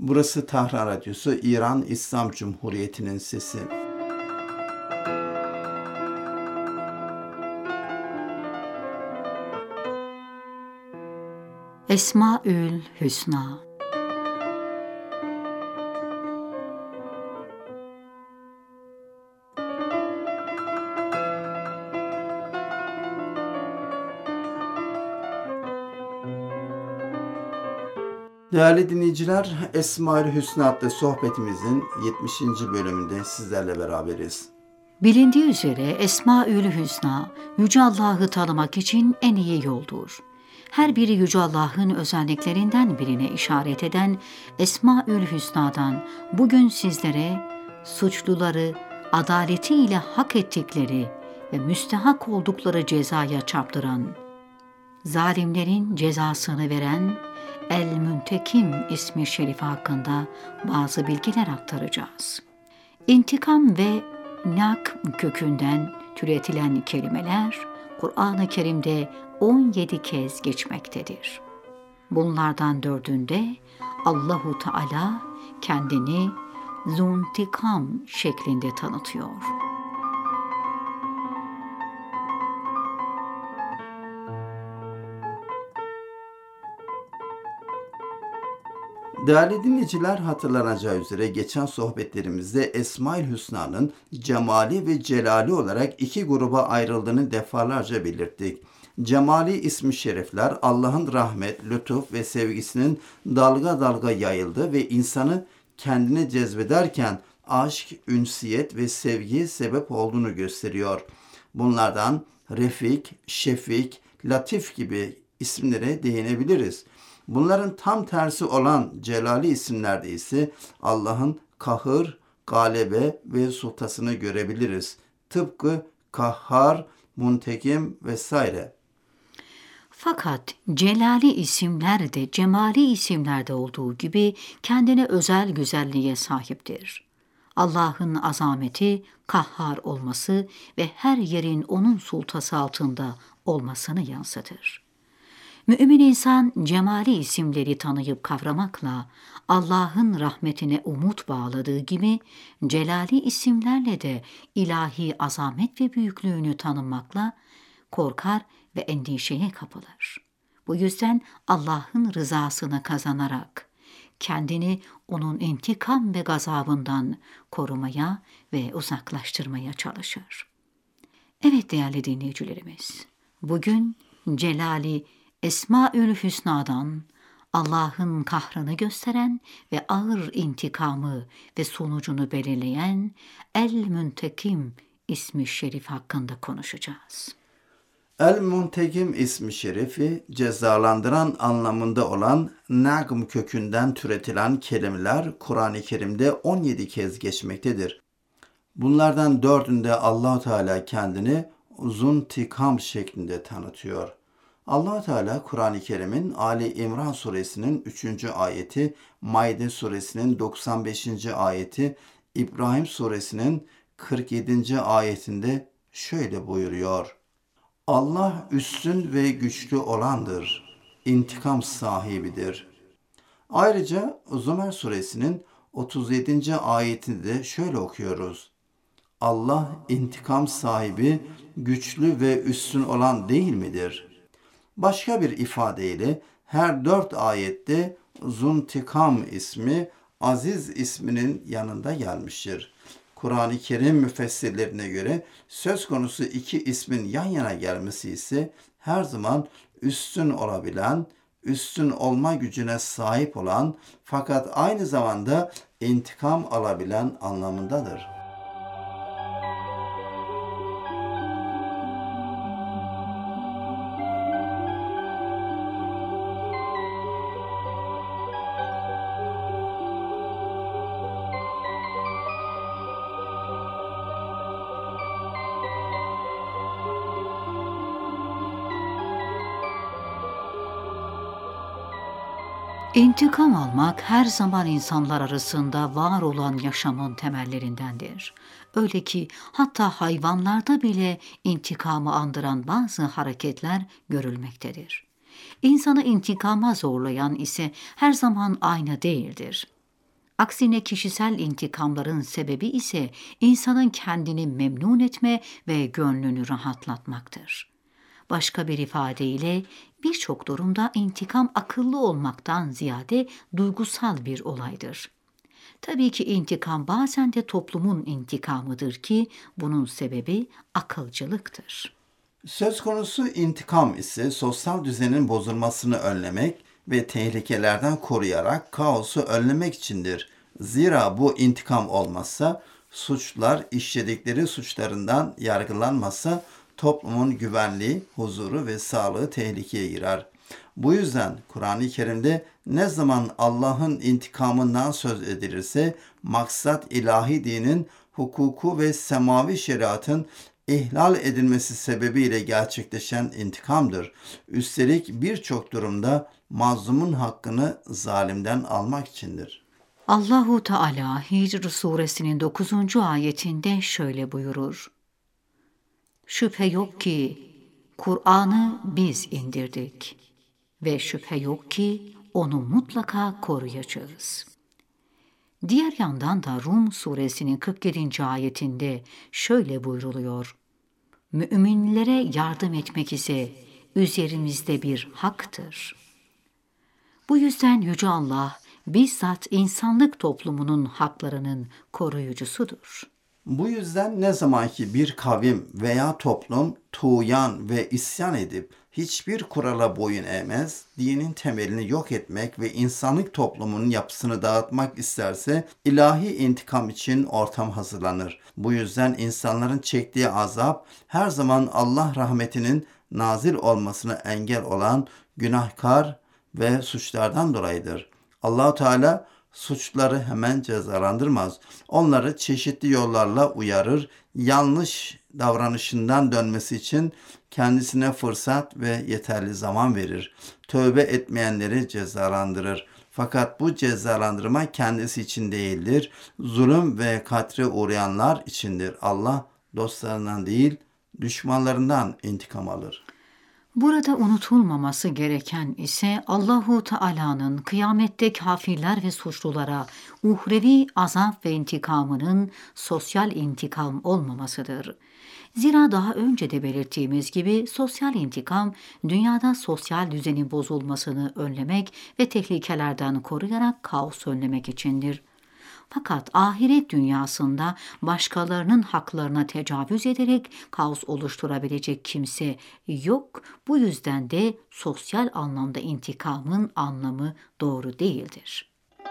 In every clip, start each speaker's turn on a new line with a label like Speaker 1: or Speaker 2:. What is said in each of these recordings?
Speaker 1: Burası Tahran Radyosu, İran İslam Cumhuriyeti'nin sesi.
Speaker 2: Esmaül Hüsna.
Speaker 1: Değerli dinleyiciler, Esmaül Hüsna adlı sohbetimizin 70. bölümünde sizlerle beraberiz.
Speaker 2: Bilindiği üzere Esmaül Hüsna, Yüce Allah'ı tanımak için en iyi yoldur. Her biri Yüce Allah'ın özelliklerinden birine işaret eden Esmaül Hüsna'dan bugün sizlere suçluları adaletiyle hak ettikleri ve müstehak oldukları cezaya çarptıran, zalimlerin cezasını veren El-Müntekim ismi şerifi hakkında bazı bilgiler aktaracağız. İntikam ve nak kökünden türetilen kelimeler Kur'an-ı Kerim'de 17 kez geçmektedir. Bunlardan 4'ünde Allahu Teala kendini Zuntikam şeklinde tanıtıyor.
Speaker 1: Değerli dinleyiciler, hatırlanacağı üzere geçen sohbetlerimizde Esmaül Hüsna'nın cemali ve celali olarak iki gruba ayrıldığını defalarca belirttik. Cemali ismi şerifler Allah'ın rahmet, lütuf ve sevgisinin dalga dalga yayıldığı ve insanı kendine cezbederken aşk, ünsiyet ve sevgiye sebep olduğunu gösteriyor. Bunlardan Refik, Şefik, Latif gibi isimlere değinebiliriz. Bunların tam tersi olan celali isimlerde ise Allah'ın kahır, galebe ve sultasını görebiliriz. Tıpkı kahhar, muntekim vesaire.
Speaker 2: Fakat celali isimler de cemali isimlerde olduğu gibi kendine özel güzelliğe sahiptir. Allah'ın azameti, kahhar olması ve her yerin onun sultası altında olmasını yansıtır. Mümin insan cemali isimleri tanıyıp kavramakla Allah'ın rahmetine umut bağladığı gibi celali isimlerle de ilahi azamet ve büyüklüğünü tanımakla korkar ve endişeye kapılır. Bu yüzden Allah'ın rızasını kazanarak kendini onun intikam ve gazabından korumaya ve uzaklaştırmaya çalışır. Evet değerli dinleyicilerimiz, bugün celali Esmaül Hüsna'dan Allah'ın kahrını gösteren ve ağır intikamı ve sonucunu belirleyen El-Müntekim ismi şerif hakkında konuşacağız.
Speaker 1: El-Muntekim ismi şerifi cezalandıran anlamında olan nagm kökünden türetilen kelimeler Kur'an-ı Kerim'de 17 kez geçmektedir. Bunlardan 4'ünde Allah Teala kendini Zuntikam şeklinde tanıtıyor. Allah Teala Kur'an-ı Kerim'in Ali İmran suresinin 3. ayeti, Maide suresinin 95. ayeti, İbrahim suresinin 47. ayetinde şöyle buyuruyor. Allah üstün ve güçlü olandır, intikam sahibidir. Ayrıca Zümer suresinin 37. ayetinde de şöyle okuyoruz. Allah intikam sahibi, güçlü ve üstün olan değil midir? Başka bir ifadeyle her 4 ayette Zuntikam ismi Aziz isminin yanında gelmiştir. Kur'an-ı Kerim müfessirlerine göre söz konusu iki ismin yan yana gelmesi ise her zaman üstün olabilen, üstün olma gücüne sahip olan fakat aynı zamanda intikam alabilen anlamındadır.
Speaker 2: İntikam almak her zaman insanlar arasında var olan yaşamın temellerindendir. Öyle ki hatta hayvanlarda bile intikamı andıran bazı hareketler görülmektedir. İnsanı intikama zorlayan ise her zaman aynı değildir. Aksine kişisel intikamların sebebi ise insanın kendini memnun etme ve gönlünü rahatlatmaktır. Başka bir ifadeyle birçok durumda intikam akıllı olmaktan ziyade duygusal bir olaydır. Tabii ki intikam bazen de toplumun intikamıdır ki bunun sebebi akılcılıktır.
Speaker 1: Söz konusu intikam ise sosyal düzenin bozulmasını önlemek ve tehlikelerden koruyarak kaosu önlemek içindir. Zira bu intikam olmazsa suçlular işledikleri suçlarından yargılanmazsa toplumun güvenliği, huzuru ve sağlığı tehlikeye girer. Bu yüzden Kur'an-ı Kerim'de ne zaman Allah'ın intikamından söz edilirse maksat ilahi dinin, hukuku ve semavi şeriatın ihlal edilmesi sebebiyle gerçekleşen intikamdır. Üstelik birçok durumda mazlumun hakkını zalimden almak içindir.
Speaker 2: Allahu Teala Hicr suresinin 9. ayetinde şöyle buyurur: Şüphe yok ki Kur'an'ı biz indirdik ve şüphe yok ki onu mutlaka koruyacağız. Diğer yandan da Rum suresinin 47. ayetinde şöyle buyruluyor: Müminlere yardım etmek ise üzerimizde bir haktır. Bu yüzden Yüce Allah bizzat insanlık toplumunun haklarının koruyucusudur.
Speaker 1: Bu yüzden ne zaman ki bir kavim veya toplum tuğyan ve isyan edip hiçbir kurala boyun eğmez, dinin temelini yok etmek ve insanlık toplumunun yapısını dağıtmak isterse ilahi intikam için ortam hazırlanır. Bu yüzden insanların çektiği azap her zaman Allah rahmetinin nazil olmasına engel olan günahkar ve suçlardan dolayıdır. Allah-u Teala suçları hemen cezalandırmaz. Onları çeşitli yollarla uyarır. Yanlış davranışından dönmesi için kendisine fırsat ve yeterli zaman verir. Tövbe etmeyenleri cezalandırır. Fakat bu cezalandırma kendisi için değildir. Zulüm ve katre uğrayanlar içindir. Allah dostlarından değil, düşmanlarından intikam alır.
Speaker 2: Burada unutulmaması gereken ise Allahu Teala'nın kıyamette kafirler ve suçlulara uhrevi azap ve intikamının sosyal intikam olmamasıdır. Zira daha önce de belirttiğimiz gibi sosyal intikam dünyada sosyal düzenin bozulmasını önlemek ve tehlikelerden koruyarak kaos önlemek içindir. Fakat ahiret dünyasında başkalarının haklarına tecavüz ederek kaos oluşturabilecek kimse yok. Bu yüzden de sosyal anlamda intikamın anlamı doğru değildir.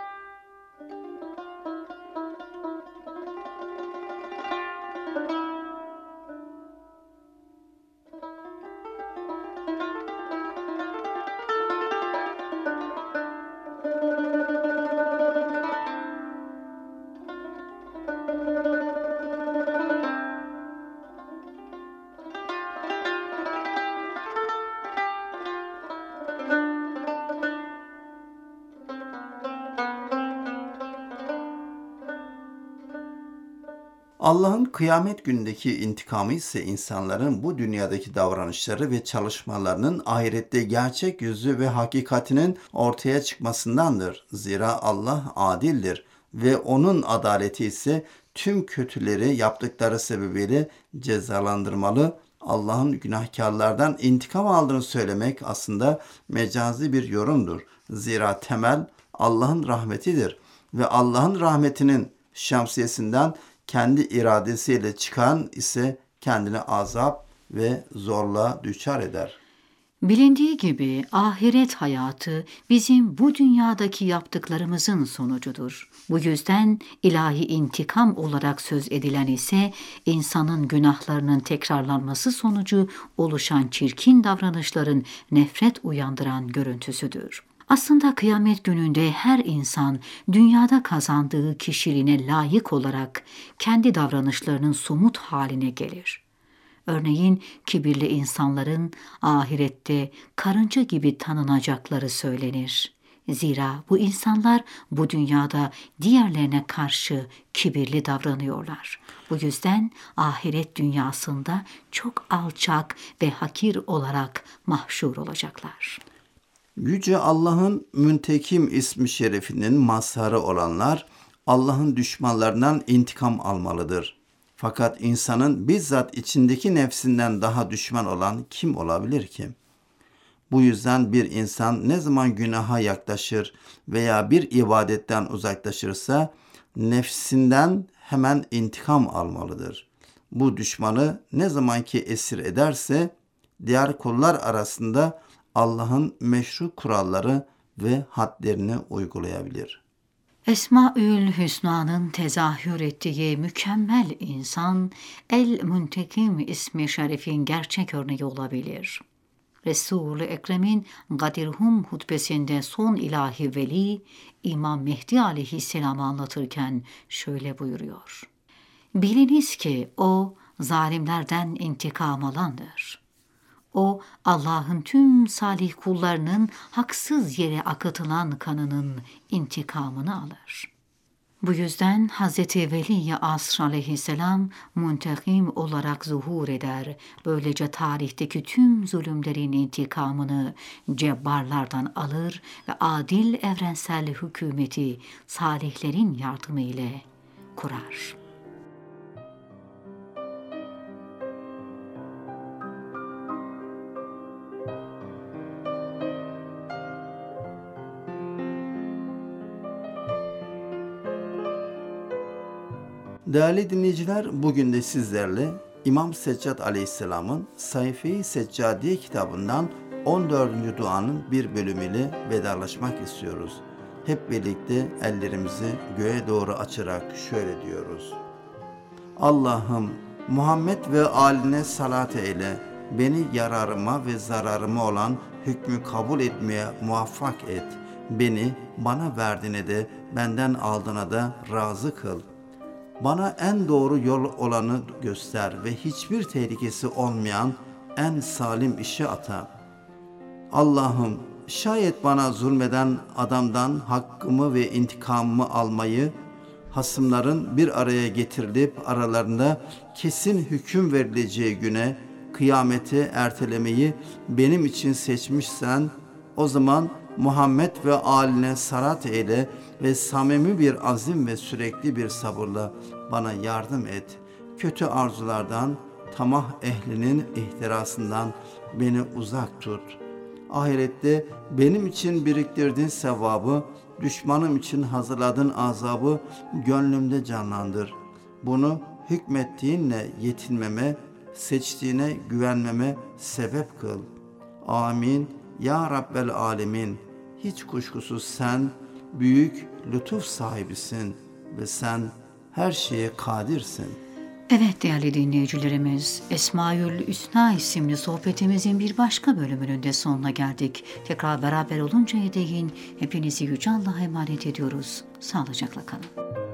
Speaker 1: Allah'ın kıyamet günündeki intikamı ise insanların bu dünyadaki davranışları ve çalışmalarının ahirette gerçek yüzü ve hakikatinin ortaya çıkmasındandır. Zira Allah adildir ve onun adaleti ise tüm kötüleri yaptıkları sebebiyle cezalandırmalı. Allah'ın günahkarlardan intikam aldığını söylemek aslında mecazi bir yorumdur. Zira temel Allah'ın rahmetidir ve Allah'ın rahmetinin şemsiyesinden kendi iradesiyle çıkan ise kendine azap ve zorla düçar eder.
Speaker 2: Bilindiği gibi ahiret hayatı bizim bu dünyadaki yaptıklarımızın sonucudur. Bu yüzden ilahi intikam olarak söz edilen ise insanın günahlarının tekrarlanması sonucu oluşan çirkin davranışların nefret uyandıran görüntüsüdür. Aslında kıyamet gününde her insan dünyada kazandığı kişiliğine layık olarak kendi davranışlarının somut haline gelir. Örneğin kibirli insanların ahirette karınca gibi tanınacakları söylenir. Zira bu insanlar bu dünyada diğerlerine karşı kibirli davranıyorlar. Bu yüzden ahiret dünyasında çok alçak ve hakir olarak mahşur olacaklar.
Speaker 1: Yüce Allah'ın Müntekim ismi şerifinin mazharı olanlar Allah'ın düşmanlarından intikam almalıdır. Fakat insanın bizzat içindeki nefsinden daha düşman olan kim olabilir ki? Bu yüzden bir insan ne zaman günaha yaklaşır veya bir ibadetten uzaklaşırsa nefsinden hemen intikam almalıdır. Bu düşmanı ne zamanki esir ederse diğer kullar arasında Allah'ın meşru kuralları ve hadlerini uygulayabilir.
Speaker 2: Esmaül Hüsna'nın tezahür ettiği mükemmel insan El-Müntekim ismi şerifin gerçek örneği olabilir. Resul-i Ekrem'in Gadirhum hutbesinde son ilahi veli İmam Mehdi aleyhisselam'ı anlatırken şöyle buyuruyor. Biliniz ki o zalimlerden intikam alandır. O Allah'ın tüm salih kullarının haksız yere akıtılan kanının intikamını alır. Bu yüzden Hz. Veli Asr aleyhisselam muntekim olarak zuhur eder. Böylece tarihteki tüm zulümlerin intikamını cebbarlardan alır ve adil evrensel hükümeti salihlerin yardımı ile kurar.
Speaker 1: Değerli dinleyiciler, bugün de sizlerle İmam Seccad Aleyhisselam'ın Sayfe-i Seccadiye kitabından 14. duanın bir bölümüyle vedalaşmak istiyoruz. Hep birlikte ellerimizi göğe doğru açarak şöyle diyoruz. Allah'ım Muhammed ve âline salat eyle, beni yararıma ve zararıma olan hükmü kabul etmeye muvaffak et. Beni bana verdiğine de benden aldığına da razı kıl. Bana en doğru yol olanı göster ve hiçbir tehlikesi olmayan en salim işi ata. Allah'ım şayet bana zulmeden adamdan hakkımı ve intikamımı almayı, hasımların bir araya getirilip aralarında kesin hüküm verileceği güne, kıyameti ertelemeyi benim için seçmişsen, o zaman Muhammed ve âline salat eyle ve samimi bir azim ve sürekli bir sabırla bana yardım et. Kötü arzulardan, tamah ehlinin ihtirasından beni uzak tut. Ahirette benim için biriktirdiğin sevabı, düşmanım için hazırladığın azabı gönlümde canlandır. Bunu hükmettiğinle yetinmeme, seçtiğine güvenmeme sebep kıl. Amin. Ya Rabbel Alemin. Hiç kuşkusuz sen büyük lütuf sahibisin ve sen her şeye kadirsin.
Speaker 2: Evet değerli dinleyicilerimiz, Esmaül Hüsna isimli sohbetimizin bir başka bölümünün de sonuna geldik. Tekrar beraber oluncaya değin hepinizi Yüce Allah'a emanet ediyoruz. Sağlıcakla kalın.